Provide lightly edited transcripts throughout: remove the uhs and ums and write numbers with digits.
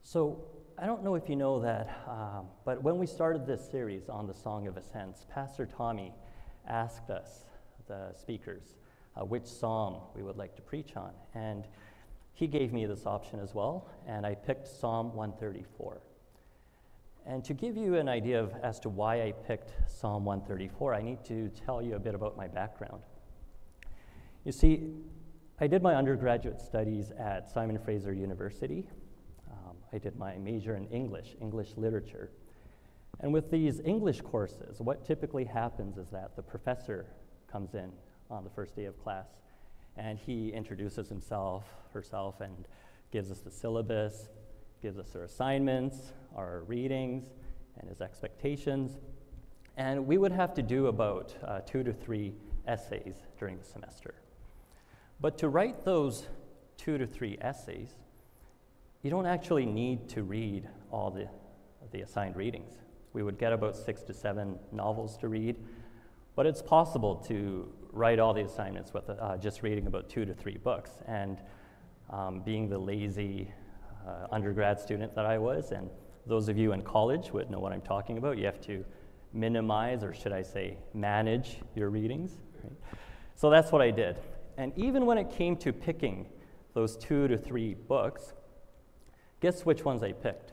So I don't know if you know that, but when we started this series on the Song of Ascents, Pastor Tommy asked us, the speakers, which psalm we would like to preach on. And he gave me this option as well, and I picked Psalm 134. And to give you an idea as to why I picked Psalm 134, I need to tell you a bit about my background. You see, I did my undergraduate studies at Simon Fraser University. I did my major in English literature. And with these English courses, what typically happens is that the professor comes in on the first day of class, and he introduces himself, herself, and gives us the syllabus, gives us our assignments, our readings, and his expectations. And we would have to do about 2 to 3 essays during the semester. But to write those 2 to 3 essays, you don't actually need to read all the assigned readings. We would get about 6 to 7 novels to read, but it's possible to write all the assignments with just reading about 2 to 3 books. And being the lazy undergrad student that I was, and those of you in college would know what I'm talking about, you have to minimize, or should I say, manage your readings. Right? So that's what I did. And even when it came to picking those 2 to 3 books, guess which ones I picked?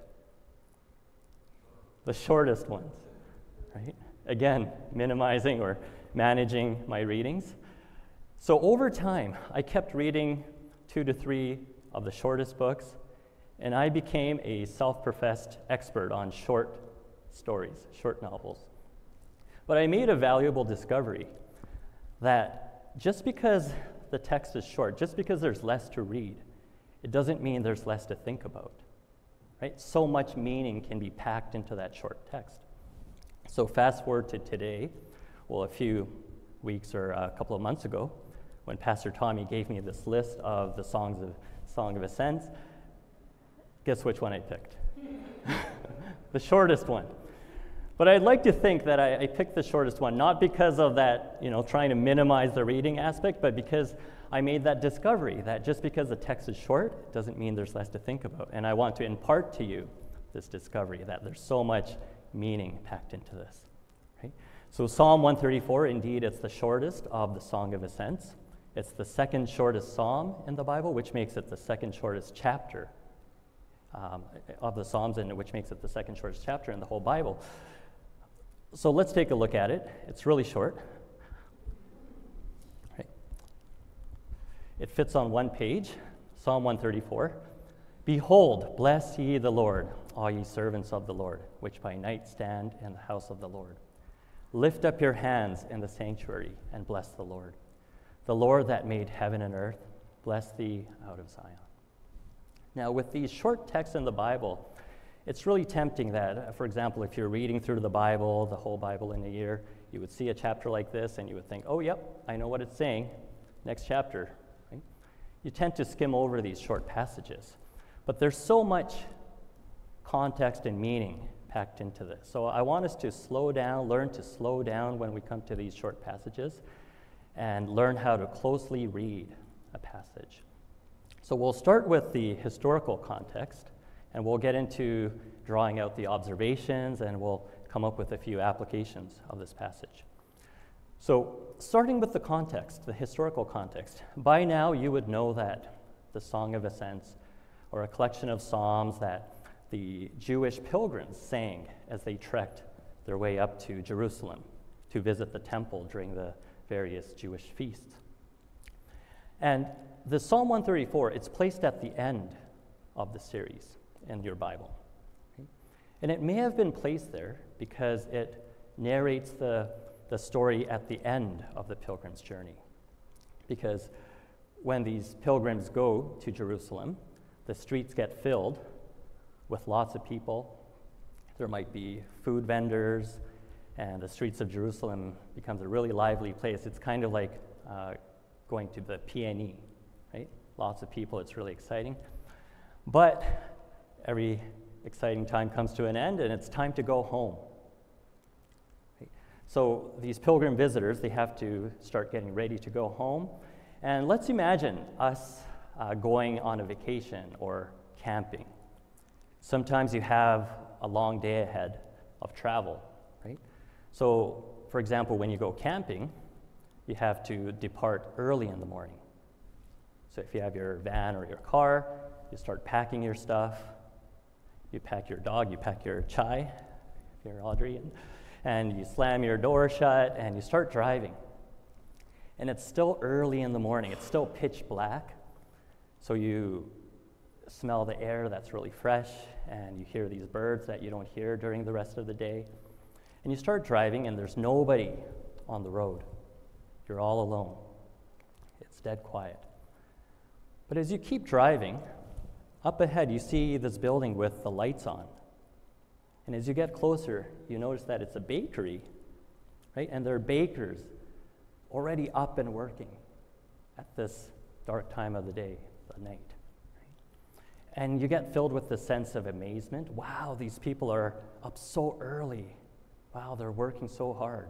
The shortest ones, right? Again, minimizing or managing my readings. So over time, I kept reading 2 to 3 of the shortest books, and I became a self-professed expert on short stories, short novels. But I made a valuable discovery that just because the text is short, just because there's less to read, it doesn't mean there's less to think about, right? So much meaning can be packed into that short text. So fast forward to today, well, a few weeks or a couple of months ago, when Pastor Tommy gave me this list of the Song of Ascents, guess which one I picked? The shortest one. But I'd like to think that I picked the shortest one, not because of that, trying to minimize the reading aspect, but because I made that discovery that just because the text is short doesn't mean there's less to think about. And I want to impart to you this discovery that there's so much meaning packed into this. Right? So Psalm 134, indeed, it's the shortest of the Song of Ascents. It's the second shortest psalm in the Bible, which makes it the second shortest chapter of the Psalms, and which makes it the second shortest chapter in the whole Bible. So let's take a look at it. It's really short. Right. It fits on one page, Psalm 134. Behold, bless ye the Lord, all ye servants of the Lord, which by night stand in the house of the Lord. Lift up your hands in the sanctuary and bless the Lord. The Lord that made heaven and earth, bless thee out of Zion. Now, with these short texts in the Bible, it's really tempting that, for example, if you're reading through the Bible, the whole Bible in a year, you would see a chapter like this and you would think, oh, yep, I know what it's saying. Next chapter. Right? You tend to skim over these short passages. But there's so much context and meaning packed into this. So I want us to slow down, learn to slow down when we come to these short passages, and learn how to closely read a passage. So we'll start with the historical context, and we'll get into drawing out the observations, and we'll come up with a few applications of this passage. So starting with the context, the historical context, by now you would know that the Song of Ascents, or a collection of psalms that the Jewish pilgrims sang as they trekked their way up to Jerusalem to visit the temple during the various Jewish feasts. And the Psalm 134, it's placed at the end of the series in your Bible. Okay? And it may have been placed there because it narrates the story at the end of the pilgrim's journey. Because when these pilgrims go to Jerusalem, the streets get filled with lots of people. There might be food vendors, and the streets of Jerusalem becomes a really lively place. It's kind of like going to the PNE, right? Lots of people, it's really exciting. But every exciting time comes to an end, and it's time to go home. Right? So these pilgrim visitors, they have to start getting ready to go home. And let's imagine us going on a vacation or camping. Sometimes you have a long day ahead of travel, right? So, for example, when you go camping, you have to depart early in the morning. So if you have your van or your car, you start packing your stuff. You pack your dog, you pack your chai, if you're Audrey, and you slam your door shut and you start driving. And it's still early in the morning, it's still pitch black. So you smell the air that's really fresh, and you hear these birds that you don't hear during the rest of the day. And you start driving, and there's nobody on the road. You're all alone. It's dead quiet. But as you keep driving, up ahead you see this building with the lights on. And as you get closer, you notice that it's a bakery, right? And there are bakers already up and working at this dark time of the day, the night. And you get filled with this sense of amazement. Wow, these people are up so early. Wow, they're working so hard.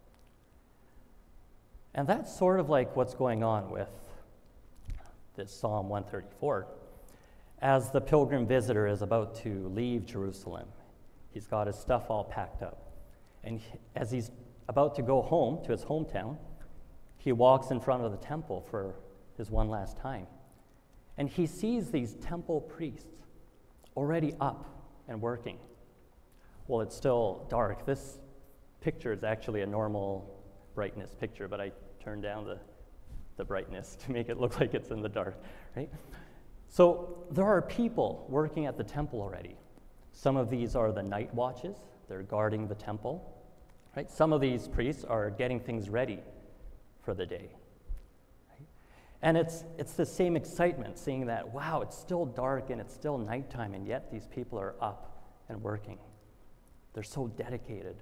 And that's sort of like what's going on with this Psalm 134. As the pilgrim visitor is about to leave Jerusalem, he's got his stuff all packed up. And as he's about to go home to his hometown, he walks in front of the temple for his one last time. And he sees these temple priests already up and working. Well, it's still dark. This picture is actually a normal brightness picture, but I turned down the brightness to make it look like it's in the dark, right? So there are people working at the temple already. Some of these are the night watches. They're guarding the temple, right? Some of these priests are getting things ready for the day. And it's the same excitement, seeing that, wow, it's still dark and it's still nighttime, and yet these people are up and working. They're so dedicated.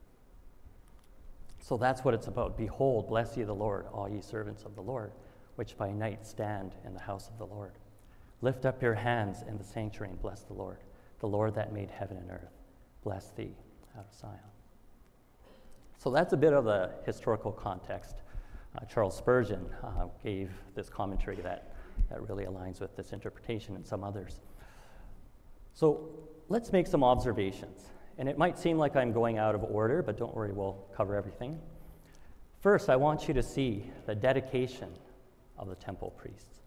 So that's what it's about. Behold, bless ye the Lord, all ye servants of the Lord, which by night stand in the house of the Lord. Lift up your hands in the sanctuary and bless the Lord that made heaven and earth. Bless thee out of Zion. So that's a bit of the historical context. Charles Spurgeon gave this commentary that really aligns with this interpretation and some others. So let's make some observations. And it might seem like I'm going out of order, but don't worry, we'll cover everything. First, I want you to see the dedication of the temple priests.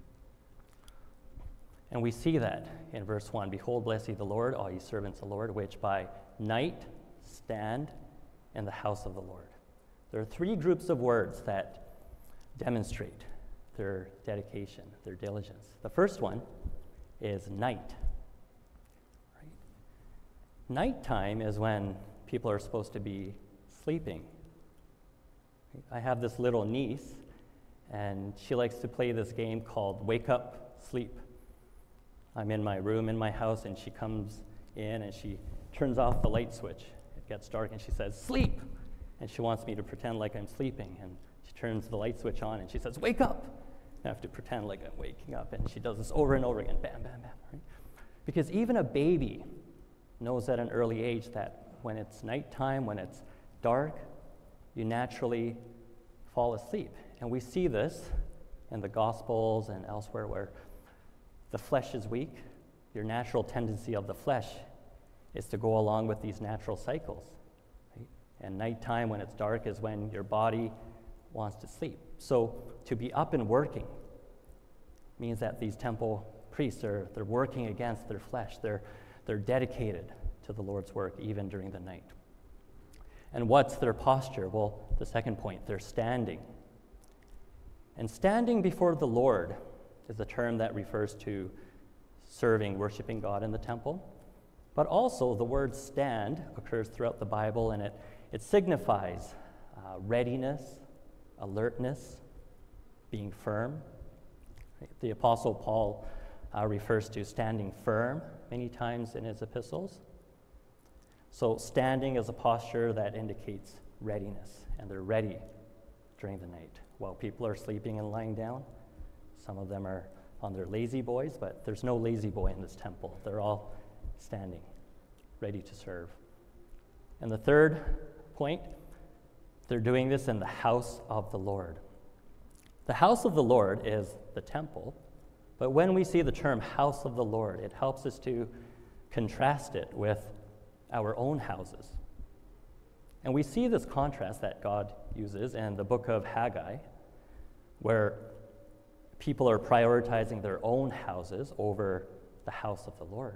And we see that in verse 1. Behold, bless ye the Lord, all ye servants of the Lord, which by night stand in the house of the Lord. There are three groups of words that demonstrate their dedication, their diligence. The first one is night. Right? Nighttime is when people are supposed to be sleeping. I have this little niece, and she likes to play this game called Wake Up, Sleep. I'm in my room in my house, and she comes in and she turns off the light switch. It gets dark, and she says, "Sleep!" And she wants me to pretend like I'm sleeping, and she turns the light switch on, and she says, "Wake up!" I have to pretend like I'm waking up, and she does this over and over again, bam, bam, bam. Right? Because even a baby knows at an early age that when it's nighttime, when it's dark, you naturally fall asleep. And we see this in the Gospels and elsewhere where the flesh is weak. Your natural tendency of the flesh is to go along with these natural cycles. And nighttime, when it's dark, is when your body wants to sleep. So to be up and working means that these temple priests, they're working against their flesh. They're dedicated to the Lord's work even during the night. And what's their posture? Well, the second point, they're standing. And standing before the Lord is a term that refers to serving, worshiping God in the temple. But also the word stand occurs throughout the Bible, and it signifies readiness, alertness, being firm. The Apostle Paul refers to standing firm many times in his epistles. So standing is a posture that indicates readiness, and they're ready during the night while people are sleeping and lying down. Some of them are on their lazy boys, but there's no lazy boy in this temple. They're all standing, ready to serve. And the third point, they're doing this in the house of the Lord. The house of the Lord is the temple, but when we see the term house of the Lord, it helps us to contrast it with our own houses. And we see this contrast that God uses in the book of Haggai, where people are prioritizing their own houses over the house of the Lord.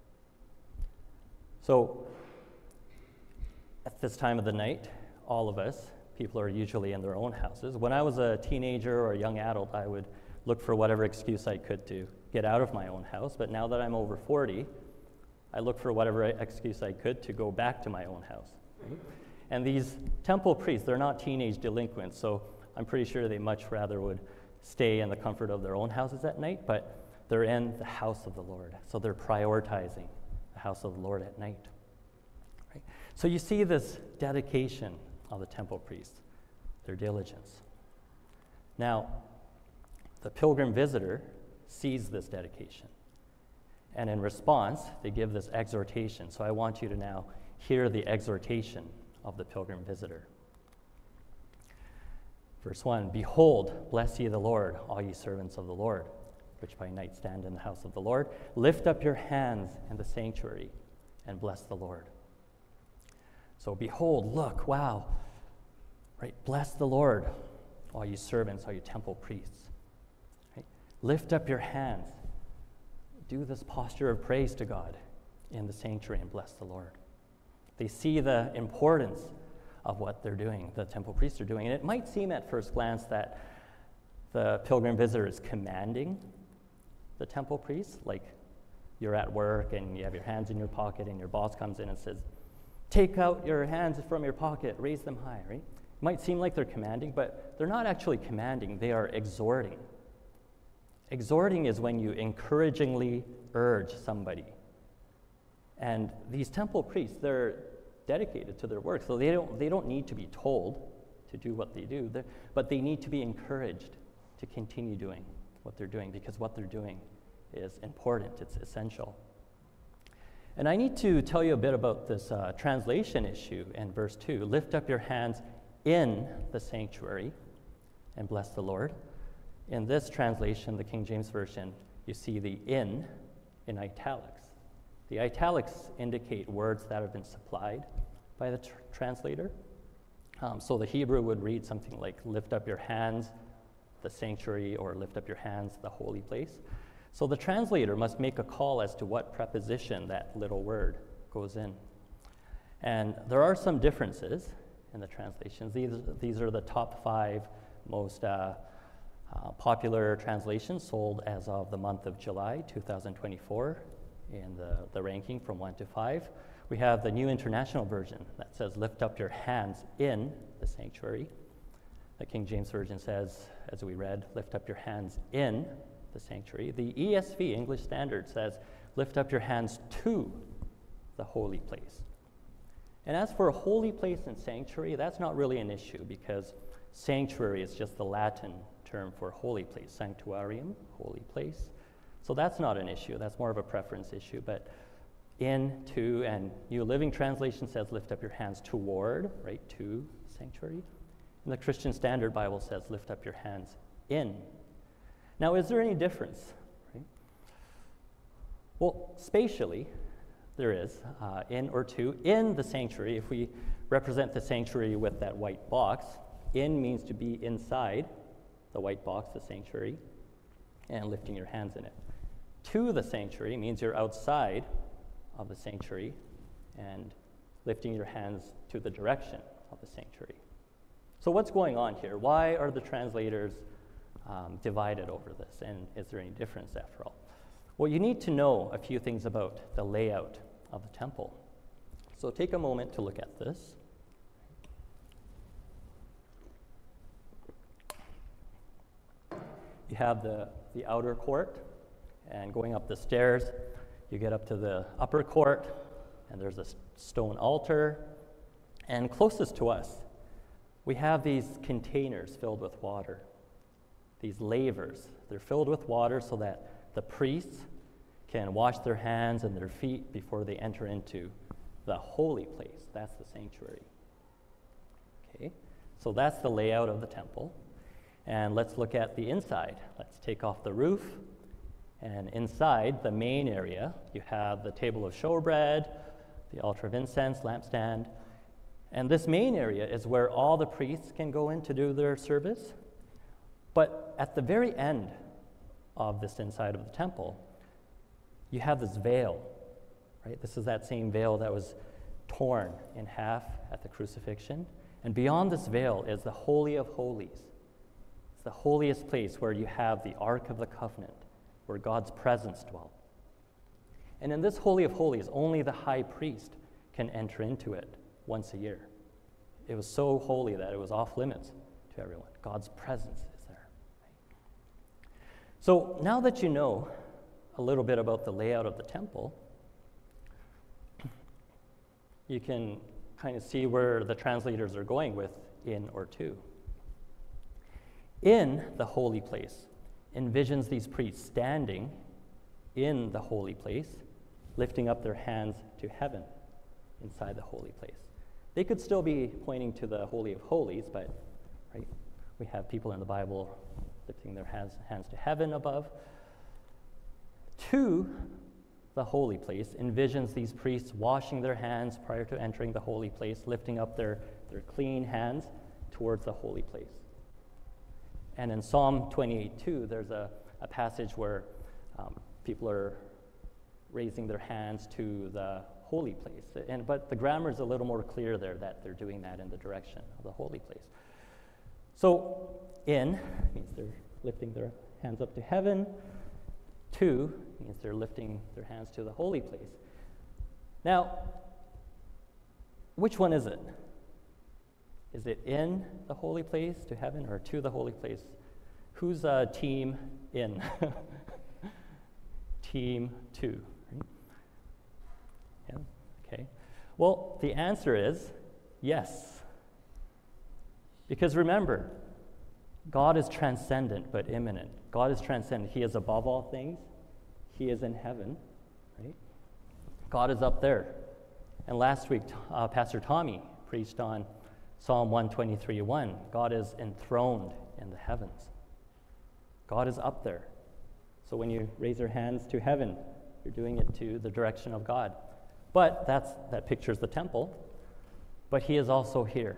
So, at this time of the night, all of us, people are usually in their own houses. When I was a teenager or a young adult, I would look for whatever excuse I could to get out of my own house. But now that I'm over 40, I look for whatever excuse I could to go back to my own house. Right? And these temple priests, they're not teenage delinquents, so I'm pretty sure they much rather would stay in the comfort of their own houses at night, but they're in the house of the Lord. So they're prioritizing the house of the Lord at night. Right? So you see this dedication of the temple priests, their diligence. Now, the pilgrim visitor sees this dedication. And in response, they give this exhortation. So I want you to now hear the exhortation of the pilgrim visitor. Verse 1, "Behold, bless ye the Lord, all ye servants of the Lord, which by night stand in the house of the Lord. Lift up your hands in the sanctuary and bless the Lord." So behold, look, wow, right? Bless the Lord, all you servants, all you temple priests. Right? Lift up your hands. Do this posture of praise to God in the sanctuary and bless the Lord. They see the importance of what they're doing, the temple priests are doing. And it might seem at first glance that the pilgrim visitor is commanding the temple priests, like you're at work and you have your hands in your pocket and your boss comes in and says, "Take out your hands from your pocket, raise them high," right? It might seem like they're commanding, but they're not actually commanding, they are exhorting. Exhorting is when you encouragingly urge somebody. And these temple priests, they're dedicated to their work, so they don't need to be told to do what they do, but they need to be encouraged to continue doing what they're doing, because what they're doing is important, it's essential. And I need to tell you a bit about this translation issue in verse 2. "Lift up your hands in the sanctuary and bless the Lord." In this translation, the King James Version, you see the in italics. The italics indicate words that have been supplied by the translator. So the Hebrew would read something like, "Lift up your hands, the sanctuary," or "Lift up your hands, the holy place." So the translator must make a call as to what preposition that little word goes in. And there are some differences in the translations. These are the top 5 most popular translations sold as of the month of July 2024 in the ranking from 1 to 5. We have the New International Version that says, "Lift up your hands in the sanctuary." The King James Version says, as we read, "Lift up your hands in the sanctuary." The ESV, English Standard, says, "Lift up your hands to the holy place." And as for a holy place and sanctuary, that's not really an issue, because sanctuary is just the Latin term for holy place, sanctuarium, holy place. So that's not an issue, that's more of a preference issue. But in, to, and New Living Translation says, "Lift up your hands toward," right, to sanctuary. And the Christian Standard Bible says, "Lift up your hands in." Now, is there any difference? Right? Well, spatially, there is, in or to. In the sanctuary, if we represent the sanctuary with that white box, in means to be inside the white box, the sanctuary, and lifting your hands in it. To the sanctuary means you're outside of the sanctuary and lifting your hands to the direction of the sanctuary. So what's going on here? Why are the translators divided over this? And is there any difference after all? Well, you need to know a few things about the layout of the temple. So take a moment to look at this. You have the outer court, and going up the stairs, you get up to the upper court, and there's a stone altar. And closest to us, we have these containers filled with water, these lavers. They're filled with water so that the priests can wash their hands and their feet before they enter into the holy place. That's the sanctuary. Okay, so that's the layout of the temple. And let's look at the inside. Let's take off the roof And inside the main area, you have the table of showbread, the altar of incense, lampstand. And this main area is where all the priests can go in to do their service. But at the very end of this inside of the temple, you have this veil, right? This is that same veil that was torn in half at the crucifixion. And beyond this veil is the Holy of Holies. It's the holiest place where you have the Ark of the Covenant, where God's presence dwelt. And in this Holy of Holies, only the high priest can enter into it once a year. It was so holy that it was off limits to everyone. God's presence is there. So now that you know a little bit about the layout of the temple, you can kind of see where the translators are going with in or to. In the holy place envisions these priests standing in the holy place, lifting up their hands to heaven inside the holy place. They could still be pointing to the Holy of Holies, but right, we have people in the Bible lifting their hands to heaven above. To the holy place envisions these priests washing their hands prior to entering the holy place, lifting up their clean hands towards the holy place. And in Psalm 28:2, there's a passage where people are raising their hands to the holy place. But the grammar is a little more clear there that they're doing that in the direction of the holy place. So in means they're lifting their hands up to heaven. To means they're lifting their hands to the holy place. Now, which one is it? Is it in the holy place to heaven or to the holy place? Who's team in? Team two. Right? Yeah, okay. Well, the answer is yes. Because remember, God is transcendent but immanent. God is transcendent. He is above all things. He is in heaven, right? God is up there. And last week, Pastor Tommy preached on Psalm 123:1. God is enthroned in the heavens. God is up there. So when you raise your hands to heaven, you're doing it to the direction of God. But that pictures the temple. But he is also here.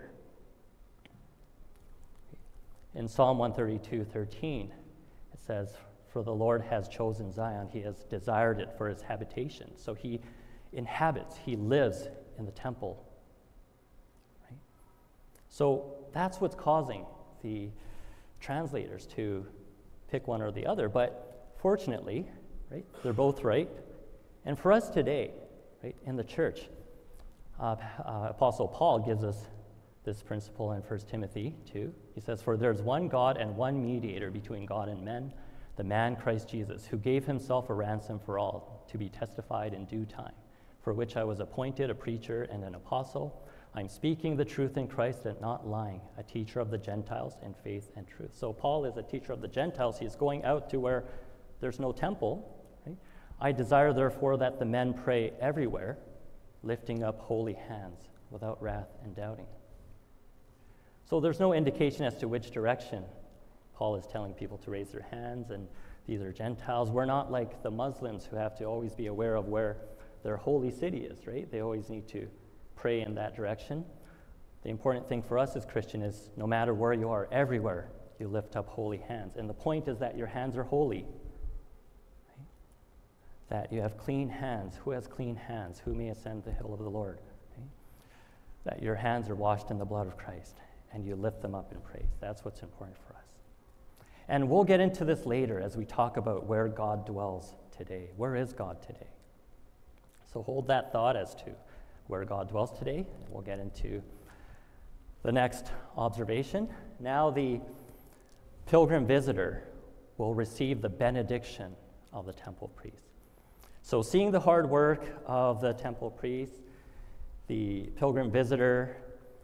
In Psalm 132:13, it says, "For the Lord has chosen Zion, he has desired it for his habitation." So he inhabits, he lives in the temple. Right? So that's what's causing the translators to pick one or the other. But fortunately, right, they're both right. And for us today, right, in the church, Apostle Paul gives us this principle in 1 Timothy 2. He says, "For there's one God and one mediator between God and men, the man Christ Jesus, who gave himself a ransom for all, to be testified in due time, for which I was appointed a preacher and an apostle. I'm speaking the truth in Christ and not lying, a teacher of the Gentiles in faith and truth." So Paul is a teacher of the Gentiles. He's going out to where there's no temple. Right? "I desire, therefore, that the men pray everywhere, lifting up holy hands without wrath and doubting." So there's no indication as to which direction Paul is telling people to raise their hands, and these are Gentiles. We're not like the Muslims who have to always be aware of where their holy city is, right? They always need to pray in that direction. The important thing for us as Christians is no matter where you are, everywhere you lift up holy hands. And the point is that your hands are holy, right? That you have clean hands. Who has clean hands? Who may ascend the hill of the Lord? Right? That your hands are washed in the blood of Christ, and you lift them up in praise. That's what's important for us. And we'll get into this later as we talk about where God dwells today. Where is God today? So hold that thought as to where God dwells today, and we'll get into the next observation. Now the pilgrim visitor will receive the benediction of the temple priest. So seeing the hard work of the temple priest, the pilgrim visitor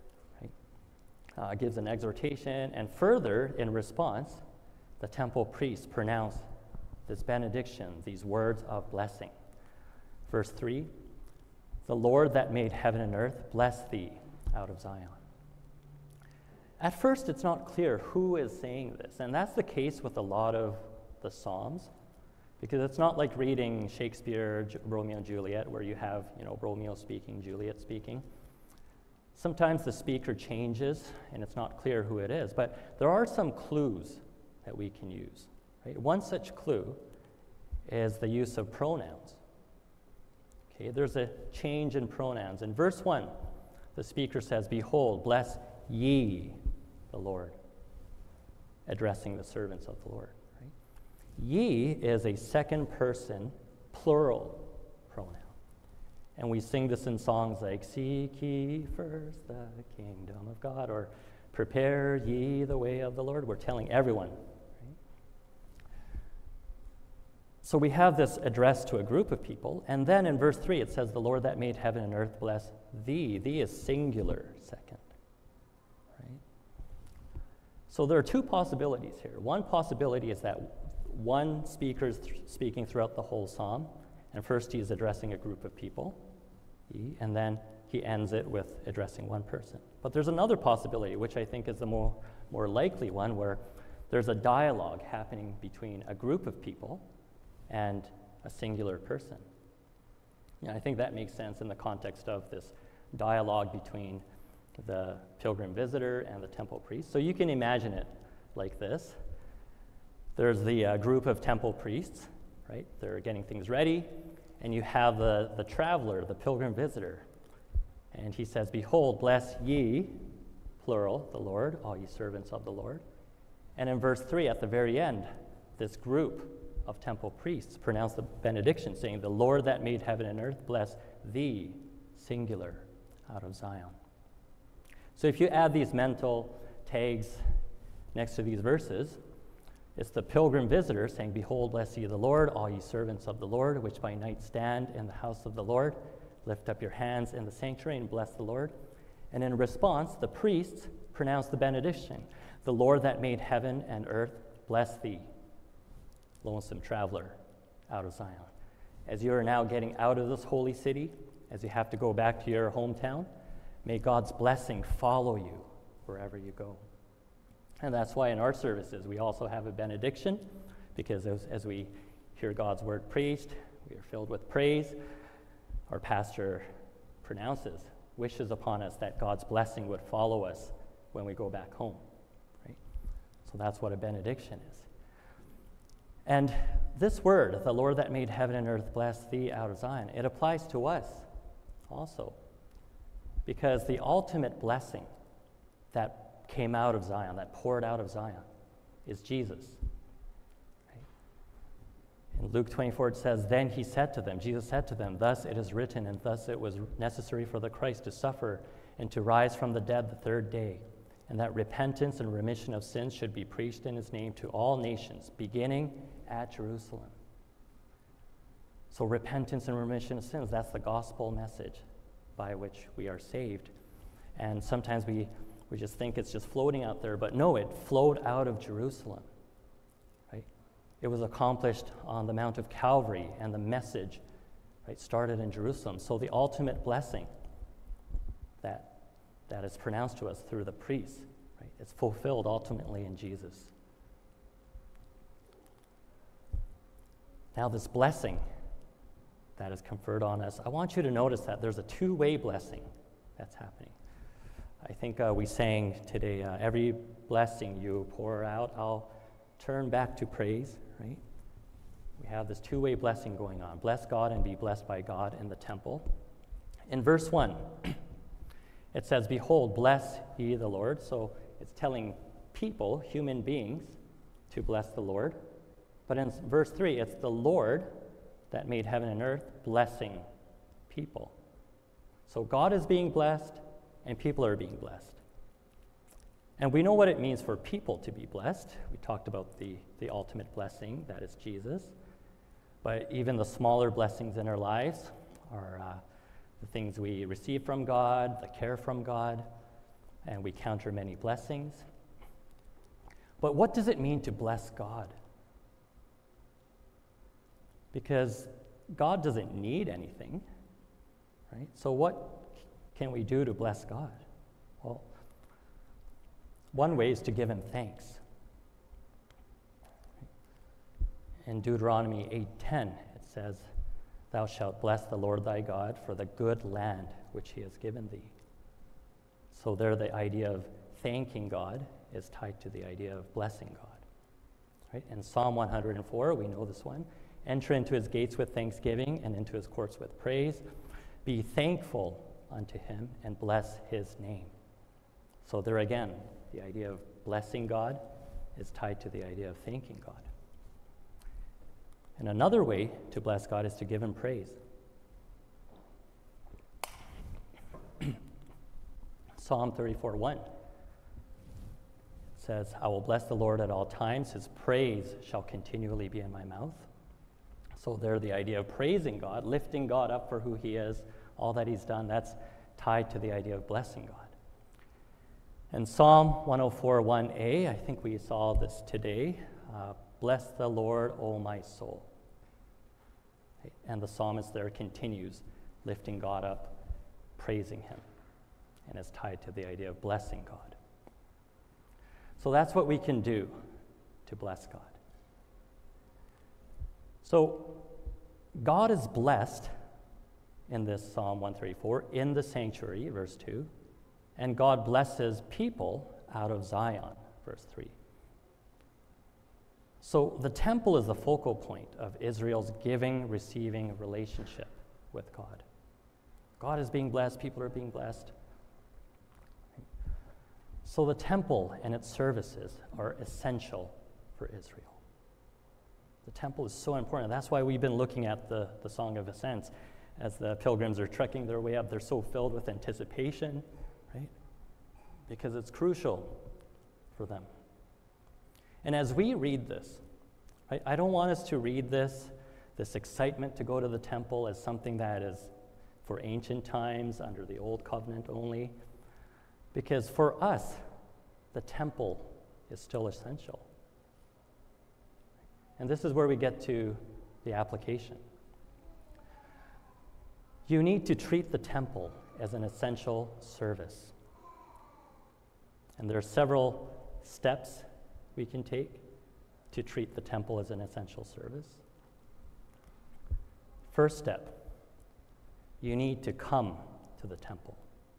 gives an exhortation, and further, in response, the temple priests pronounce this benediction, these words of blessing. Verse 3, "The Lord that made heaven and earth, bless thee out of Zion." At first, it's not clear who is saying this, and that's the case with a lot of the Psalms. Because it's not like reading Shakespeare, Romeo and Juliet, where you have, Romeo speaking, Juliet speaking. Sometimes the speaker changes, and it's not clear who it is. But there are some clues that we can use. Right? One such clue is the use of pronouns. Okay, there's a change in pronouns. In verse 1, the speaker says, "Behold, bless ye the Lord," addressing the servants of the Lord. Right? Ye is a second person plural pronoun. And we sing this in songs like, "Seek ye first the kingdom of God," or "Prepare ye the way of the Lord." We're telling everyone. Right? So we have this address to a group of people. And then in verse 3, it says, "The Lord that made heaven and earth bless thee." Thee is singular second. Right? So there are two possibilities here. One possibility is that one speaker is speaking throughout the whole psalm. And first he is addressing a group of people, and then he ends it with addressing one person. But there's another possibility, which I think is the more likely one, where there's a dialogue happening between a group of people and a singular person. I think that makes sense in the context of this dialogue between the pilgrim visitor and the temple priest. So you can imagine it like this. There's the group of temple priests, right? They're getting things ready, and you have the traveler, the pilgrim visitor, and he says, "Behold, bless ye," plural, "the Lord, all ye servants of the Lord." And in verse 3, at the very end, this group of temple priests pronounce the benediction, saying, "The Lord that made heaven and earth bless thee," singular, "out of Zion." So if you add these mental tags next to these verses, it's the pilgrim visitor saying, "Behold, bless ye the Lord, all ye servants of the Lord, which by night stand in the house of the Lord. Lift up your hands in the sanctuary and bless the Lord." And in response, the priests pronounce the benediction, "The Lord that made heaven and earth bless thee, lonesome traveler, out of Zion." As you are now getting out of this holy city, as you have to go back to your hometown, may God's blessing follow you wherever you go. And that's why in our services we also have a benediction, because as we hear God's word preached, we are filled with praise. Our pastor wishes upon us that God's blessing would follow us when we go back home. Right? So that's what a benediction is. And this word, "the Lord that made heaven and earth bless thee, out of Zion," it applies to us also. Because the ultimate blessing that came out of Zion, that poured out of Zion, is Jesus. Right? In Luke 24, it says, "Then he said to them," Jesus said to them, "Thus it is written, and thus it was necessary for the Christ to suffer and to rise from the dead the third day, and that repentance and remission of sins should be preached in his name to all nations, beginning at Jerusalem." So repentance and remission of sins, that's the gospel message by which we are saved. And sometimes we just think it's just floating out there, but no, it flowed out of Jerusalem. Right? It was accomplished on the Mount of Calvary, and the message, right, started in Jerusalem. So the ultimate blessing that is pronounced to us through the priests, right, it's fulfilled ultimately in Jesus. Now this blessing that is conferred on us, I want you to notice that there's a two-way blessing that's happening. I think we sang today, "Every blessing you pour out, I'll turn back to praise," right? We have this two-way blessing going on. Bless God and be blessed by God in the temple. In verse 1, it says, "Behold, bless ye the Lord." So it's telling people, human beings, to bless the Lord. But in verse 3, it's the Lord that made heaven and earth blessing people. So God is being blessed, and people are being blessed. And we know what it means for people to be blessed. We talked about the ultimate blessing, that is Jesus. But even the smaller blessings in our lives are the things we receive from God, the care from God, and we counter many blessings. But what does it mean to bless God? Because God doesn't need anything, right? So what can we do to bless God? Well, one way is to give him thanks. In Deuteronomy 8:10, it says, "Thou shalt bless the Lord thy God for the good land which he has given thee." So there the idea of thanking God is tied to the idea of blessing God. Right? In Psalm 104, we know this one. "Enter into his gates with thanksgiving and into his courts with praise. Be thankful unto him and bless his name." So there again, the idea of blessing God is tied to the idea of thanking God. And another way to bless God is to give him praise. Psalm 34:1 says, "I will bless the Lord at all times. His praise shall continually be in my mouth." So there the idea of praising God, lifting God up for who he is, all that he's done, that's tied to the idea of blessing God. And Psalm 104:1a, I think we saw this today, "Bless the Lord, O my soul." And the psalmist there continues lifting God up, praising him, and is tied to the idea of blessing God. So that's what we can do to bless God. So God is blessed in this Psalm 134 in the sanctuary, verse 2, and God blesses people out of Zion, verse 3. So the temple is the focal point of Israel's giving, receiving relationship with God. God is being blessed, people are being blessed. So the temple and its services are essential for Israel. The temple is so important. That's why we've been looking at the Song of Ascents. As the pilgrims are trekking their way up, they're so filled with anticipation, right? Because it's crucial for them. And as we read this, right, I don't want us to read this excitement to go to the temple as something that is for ancient times under the Old Covenant only. Because for us, the temple is still essential. And this is where we get to the application. You need to treat the temple as an essential service. And there are several steps we can take to treat the temple as an essential service. First step, you need to come to the temple.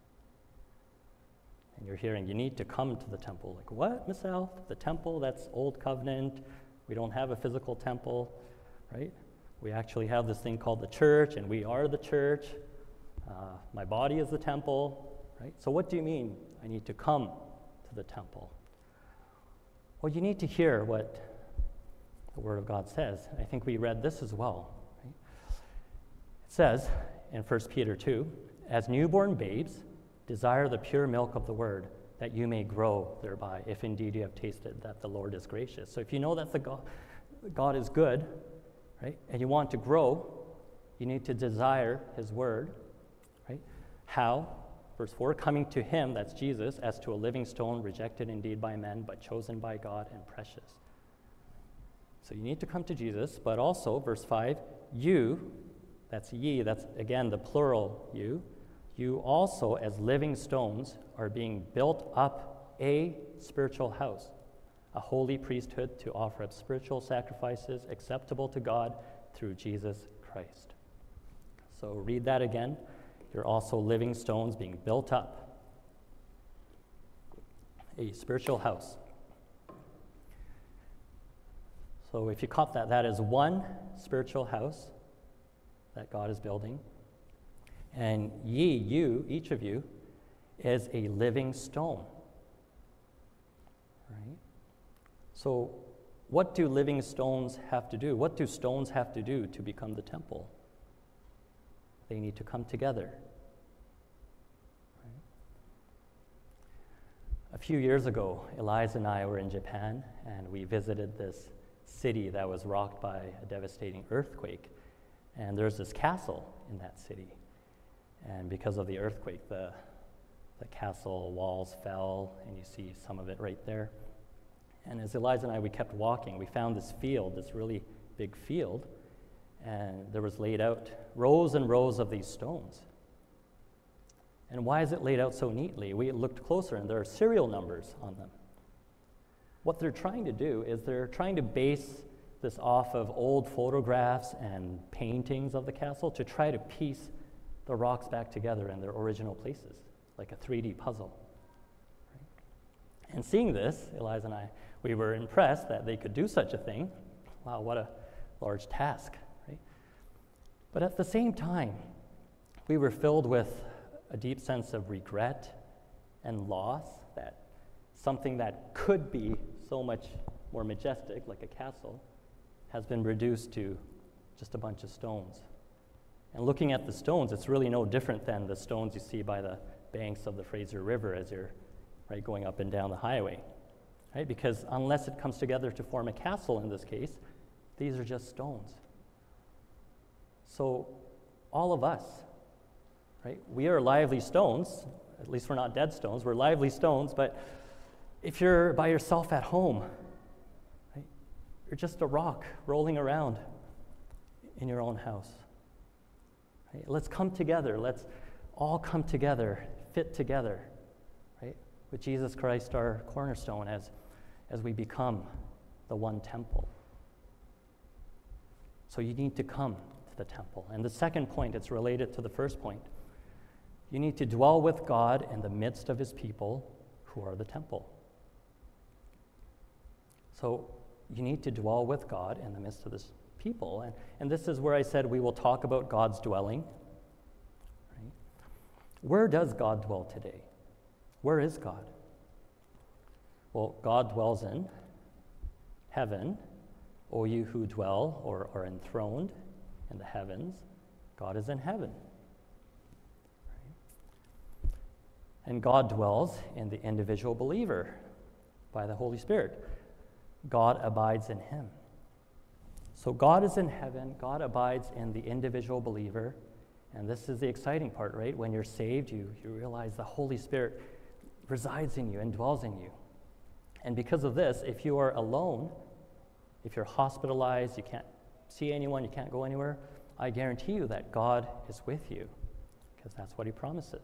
And you're hearing, you need to come to the temple. Like, what, Miss Al? The temple, that's Old Covenant. We don't have a physical temple, right? We actually have this thing called the church, and we are the church. My body is the temple, right? So what do you mean, I need to come to the temple? Well, you need to hear what the Word of God says. I think we read this as well. Right? It says in 1 Peter 2, "As newborn babes, desire the pure milk of the Word, that you may grow thereby, if indeed you have tasted that the Lord is gracious." So if you know that God is good, right, and you want to grow, you need to desire his word, right? How? Verse 4, "Coming to him," that's Jesus, "as to a living stone, rejected indeed by men, but chosen by God and precious." So you need to come to Jesus, but also, verse 5, "You," that's ye, that's again the plural you also as living stones are being built up a spiritual house, a holy priesthood to offer up spiritual sacrifices acceptable to God through Jesus Christ." So read that again. You're also living stones being built up, a spiritual house. So if you caught that, that is one spiritual house that God is building. And ye, you, each of you, is a living stone. Right? So what do living stones have to do? What do stones have to do to become the temple? They need to come together. Right? A few years ago, Eliza and I were in Japan, and we visited this city that was rocked by a devastating earthquake. And there's this castle in that city. And because of the earthquake, the castle walls fell, and you see some of it right there. And as Eliza and I, we kept walking, we found this field, this really big field, and there was laid out rows and rows of these stones. And why is it laid out so neatly? We looked closer, and there are serial numbers on them. What they're trying to do is they're trying to base this off of old photographs and paintings of the castle to try to piece the rocks back together in their original places, like a 3D puzzle. Right? And seeing this, Eliza and I, we were impressed that they could do such a thing. Wow, what a large task, right? But at the same time, we were filled with a deep sense of regret and loss that something that could be so much more majestic, like a castle, has been reduced to just a bunch of stones. And looking at the stones, it's really no different than the stones you see by the banks of the Fraser River as you're going up and down the highway. Right? Because unless it comes together to form a castle in this case, these are just stones. So all of us, right? We are lively stones. At least we're not dead stones. We're lively stones. But if you're by yourself at home, right, you're just a rock rolling around in your own house. Right? Let's come together. Let's all come together, fit together, right? With Jesus Christ, our cornerstone, as we become the one temple. So you need to come to the temple. And the second point, it's related to the first point. You need to dwell with God in the midst of his people who are the temple. So you need to dwell with God in the midst of this people. And this is where I said we will talk about God's dwelling. Right? Where does God dwell today? Where is God? Well, God dwells in heaven. O you who dwell or are enthroned in the heavens, God is in heaven. Right? And God dwells in the individual believer by the Holy Spirit. God abides in him. So God is in heaven, God abides in the individual believer, and this is the exciting part, right? When you're saved, you realize the Holy Spirit resides in you and dwells in you. And because of this, if you are alone, if you're hospitalized, you can't see anyone, you can't go anywhere, I guarantee you that God is with you, because that's what he promises.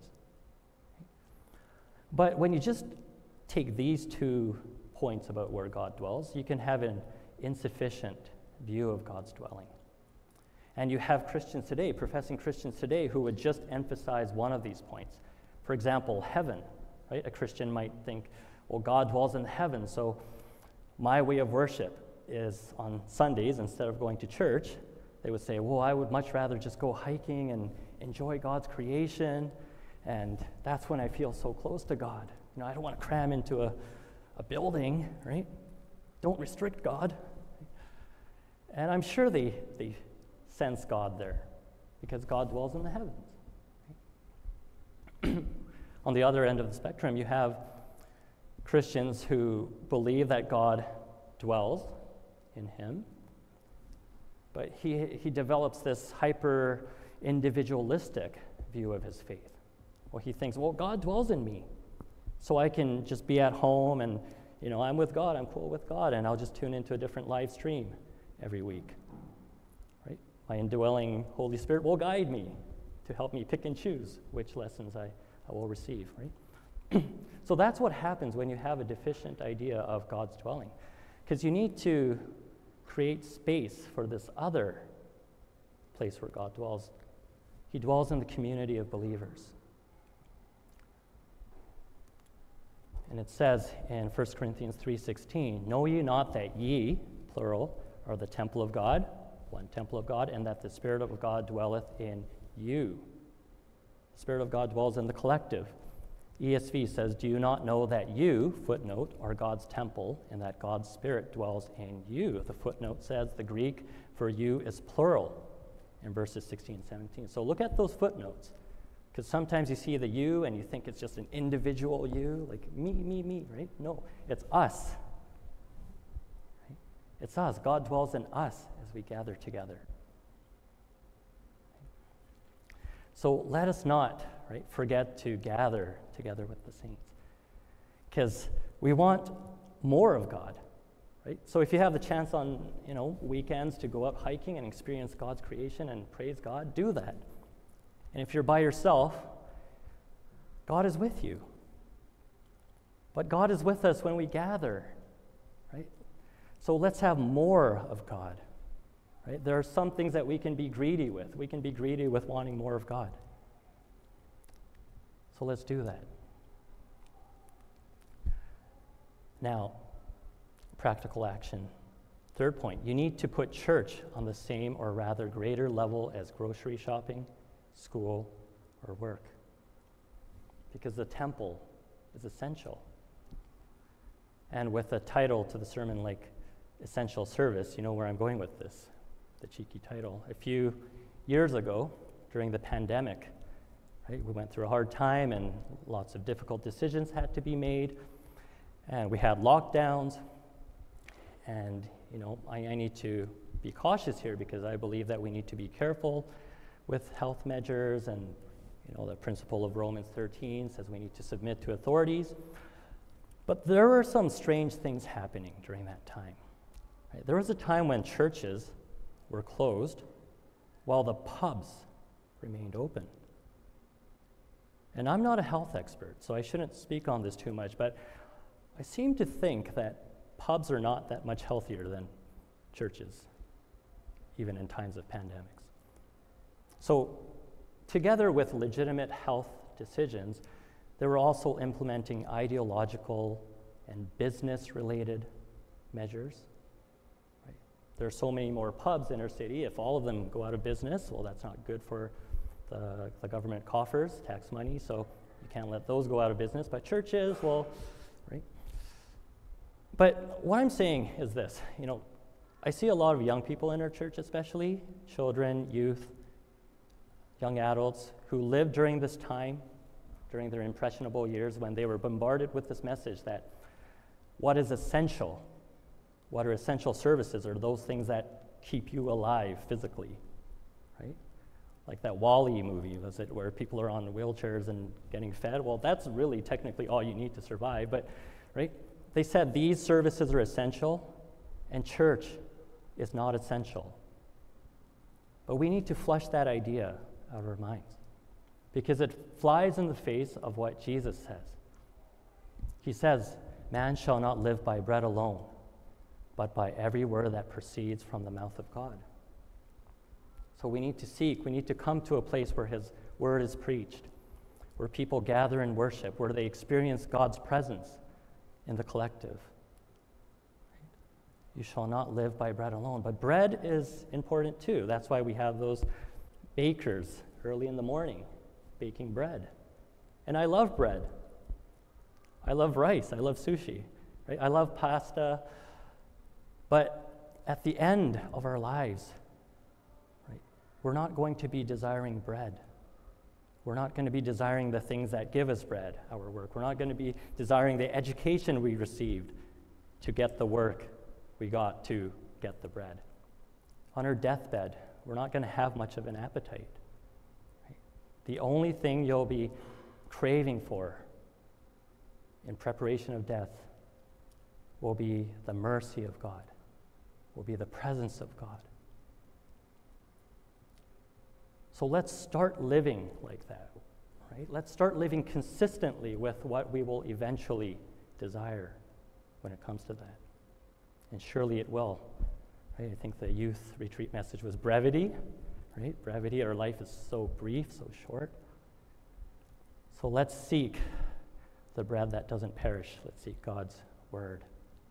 But when you just take these 2 points about where God dwells, you can have an insufficient view of God's dwelling. And you have Christians today, professing Christians today, who would just emphasize one of these points. For example, heaven, right? A Christian might think, well, God dwells in heaven, so my way of worship is on Sundays, instead of going to church, they would say, well, I would much rather just go hiking and enjoy God's creation, and that's when I feel so close to God. You know, I don't want to cram into a building, right? Don't restrict God. And I'm sure they sense God there, because God dwells in the heavens. On the other end of the spectrum, you have Christians who believe that God dwells in him, but he develops this hyper-individualistic view of his faith. Well, he thinks, well, God dwells in me, so I can just be at home and, you know, I'm with God, I'm cool with God, and I'll just tune into a different live stream every week, right? My indwelling Holy Spirit will guide me to help me pick and choose which lessons I will receive, right? So that's what happens when you have a deficient idea of God's dwelling, because you need to create space for this other place where God dwells. He dwells in the community of believers. And it says in 1 Corinthians 3:16, know ye not that ye, plural, are the temple of God, one temple of God, and that the Spirit of God dwelleth in you. The Spirit of God dwells in the collective. ESV says, do you not know that you, footnote, are God's temple, and that God's Spirit dwells in you? The footnote says the Greek for you is plural in verses 16 and 17. So look at those footnotes, because sometimes you see the you and you think it's just an individual you, like me, right? No, it's us. Right? It's us. God dwells in us as we gather together. So let us not, right, forget to gather together with the saints, because we want more of God, right? So if you have the chance on, weekends to go out hiking and experience God's creation and praise God, do that. And if you're by yourself, God is with you. But God is with us when we gather, right? So let's have more of God. Right? There are some things that we can be greedy with. We can be greedy with wanting more of God. So let's do that. Now, practical action. Third point, you need to put church on the same or rather greater level as grocery shopping, school, or work. Because the temple is essential. And with a title to the sermon like Essential Service, you know where I'm going with this, the cheeky title. A few years ago, during the pandemic, right, we went through a hard time and lots of difficult decisions had to be made. And we had lockdowns. And, you know, I need to be cautious here because I believe that we need to be careful with health measures, and, you know, the principle of Romans 13 says we need to submit to authorities. But there were some strange things happening during that time. Right? There was a time when churches were closed while the pubs remained open. And I'm not a health expert, so I shouldn't speak on this too much, but I seem to think that pubs are not that much healthier than churches, even in times of pandemics. So, together with legitimate health decisions, they were also implementing ideological and business-related measures. Right? There are so many more pubs in our city. If all of them go out of business, well, that's not good for the government coffers, tax money, so you can't let those go out of business. But churches, well, right? But what I'm saying is this, you know, I see a lot of young people in our church, especially children, youth, young adults who lived during this time, during their impressionable years, when they were bombarded with this message that what is essential, what are essential services, are those things that keep you alive physically, right? Like that WALL-E movie, was it, where people are on wheelchairs and getting fed? Well, that's really technically all you need to survive, but, right? They said these services are essential, and church is not essential. But we need to flush that idea out of our minds, because it flies in the face of what Jesus says. He says, man shall not live by bread alone, but by every word that proceeds from the mouth of God. So we need to seek, we need to come to a place where his word is preached, where people gather in worship, where they experience God's presence in the collective. You shall not live by bread alone. But bread is important too. That's why we have those bakers early in the morning baking bread. And I love bread. I love rice. I love sushi. Right? I love pasta. But at the end of our lives, right, we're not going to be desiring bread. We're not going to be desiring the things that give us bread, our work. We're not going to be desiring the education we received to get the work we got to get the bread. On our deathbed, we're not going to have much of an appetite. Right? The only thing you'll be craving for in preparation of death will be the mercy of God, will be the presence of God. So let's start living like that, right? Let's start living consistently with what we will eventually desire when it comes to that. And surely it will, right? I think the youth retreat message was brevity, right? Brevity, our life is so brief, so short. So let's seek the bread that doesn't perish. Let's seek God's word.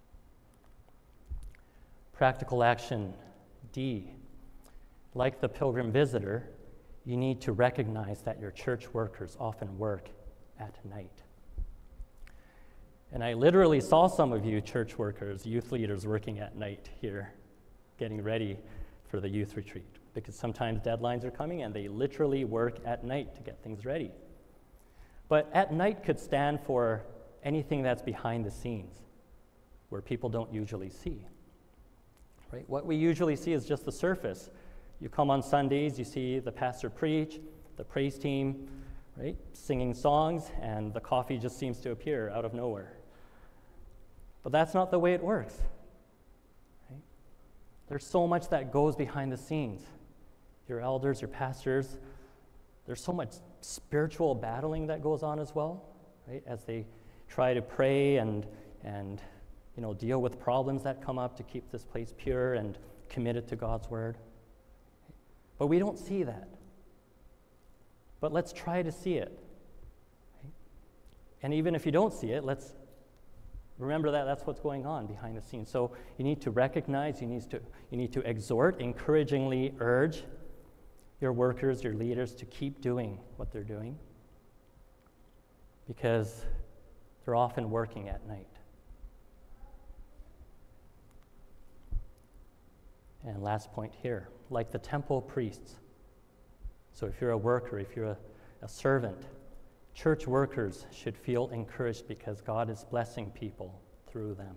Practical action D. Like the pilgrim visitor, you need to recognize that your church workers often work at night. And I literally saw some of you church workers, youth leaders working at night here, getting ready for the youth retreat, because sometimes deadlines are coming and they literally work at night to get things ready. But at night could stand for anything that's behind the scenes, where people don't usually see. Right? What we usually see is just the surface. You come on Sundays, you see the pastor preach, the praise team, right, singing songs, and the coffee just seems to appear out of nowhere. But that's not the way it works. Right? There's so much that goes behind the scenes. Your elders, your pastors, there's so much spiritual battling that goes on as well, right, as they try to pray and deal with problems that come up to keep this place pure and committed to God's word. But we don't see that. But let's try to see it. And even if you don't see it, let's remember that that's what's going on behind the scenes. So you need to recognize, you need to exhort, encouragingly urge your workers, your leaders to keep doing what they're doing, because they're often working at night. And last point here, like the temple priests. So if you're a worker, if you're a servant, church workers should feel encouraged because God is blessing people through them.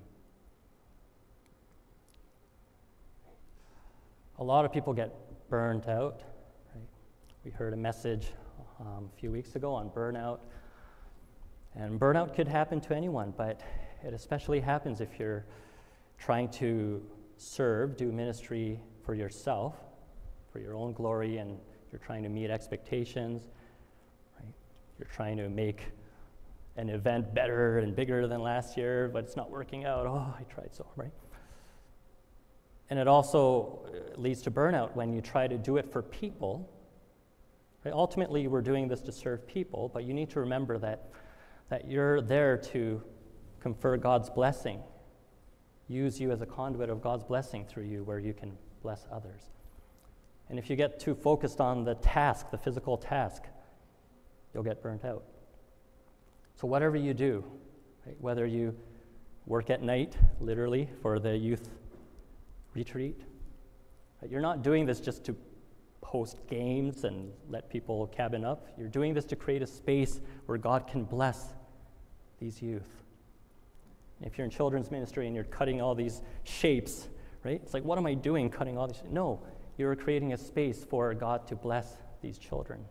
A lot of people get burned out. Right? We heard a message a few weeks ago on burnout. And burnout could happen to anyone, but it especially happens if you're trying to serve, do ministry for yourself, for your own glory, and you're trying to meet expectations. Right? You're trying to make an event better and bigger than last year, but it's not working out. Oh, I tried so, right? And it also leads to burnout when you try to do it for people. Right? Ultimately, we're doing this to serve people, but you need to remember that you're there to confer God's blessing, use you as a conduit of God's blessing through you where you can bless others. And if you get too focused on the task, the physical task, you'll get burnt out. So whatever you do, right, whether you work at night, literally, for the youth retreat, right, you're not doing this just to host games and let people cabin up. You're doing this to create a space where God can bless these youth. If you're in children's ministry and you're cutting all these shapes, right? It's like, what am I doing cutting all these? No, you're creating a space for God to bless these children.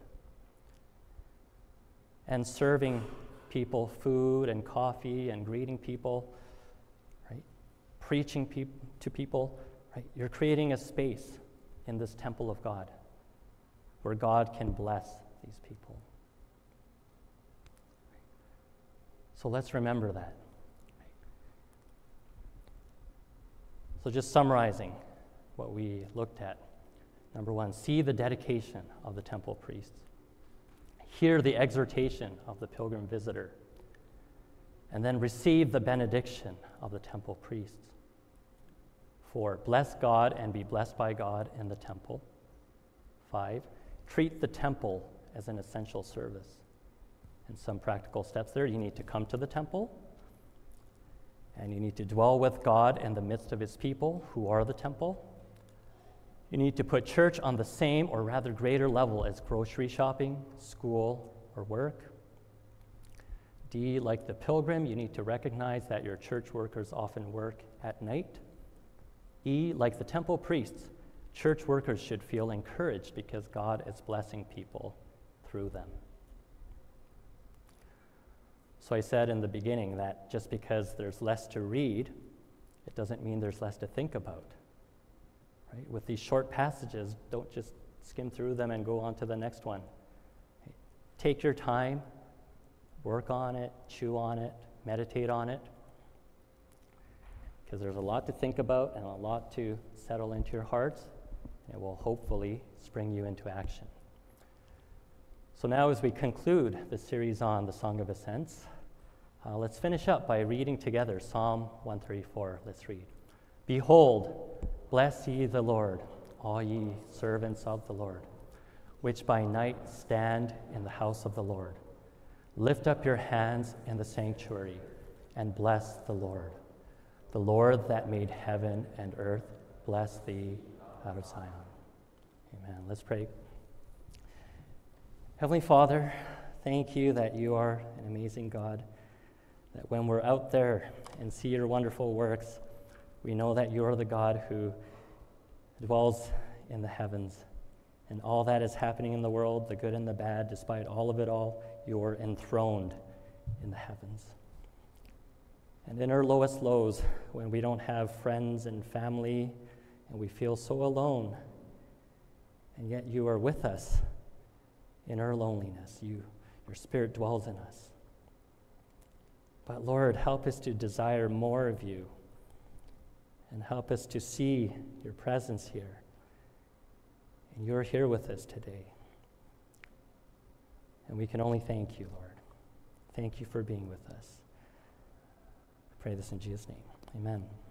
And serving people food and coffee and greeting people, right? Preaching to people, right? You're creating a space in this temple of God where God can bless these people. So let's remember that. So just summarizing what we looked at. Number one, see the dedication of the temple priests. Hear the exhortation of the pilgrim visitor. And then receive the benediction of the temple priests. 4, bless God and be blessed by God in the temple. 5, treat the temple as an essential service. And some practical steps there. You need to come to the temple, and you need to dwell with God in the midst of his people, who are the temple. You need to put church on the same or rather greater level as grocery shopping, school, or work. D, like the pilgrim, you need to recognize that your church workers often work at night. E, like the temple priests, church workers should feel encouraged because God is blessing people through them. So I said in the beginning that just because there's less to read, it doesn't mean there's less to think about. Right? With these short passages, don't just skim through them and go on to the next one. Take your time, work on it, chew on it, meditate on it, because there's a lot to think about and a lot to settle into your hearts. It will hopefully spring you into action. So now as we conclude the series on the Song of Ascents, let's finish up by reading together Psalm 134. Let's read. Behold, bless ye the Lord, all ye servants of the Lord, which by night stand in the house of the Lord. Lift up your hands in the sanctuary and bless the Lord that made heaven and earth, bless thee out of Zion. Amen. Let's pray. Heavenly Father, thank you that you are an amazing God, that when we're out there and see your wonderful works, we know that you are the God who dwells in the heavens. And all that is happening in the world, the good and the bad, despite all of it all, you are enthroned in the heavens. And in our lowest lows, when we don't have friends and family, and we feel so alone, and yet you are with us in our loneliness. Your Spirit dwells in us. But Lord, help us to desire more of you and help us to see your presence here. And you're here with us today. And we can only thank you, Lord. Thank you for being with us. I pray this in Jesus' name. Amen.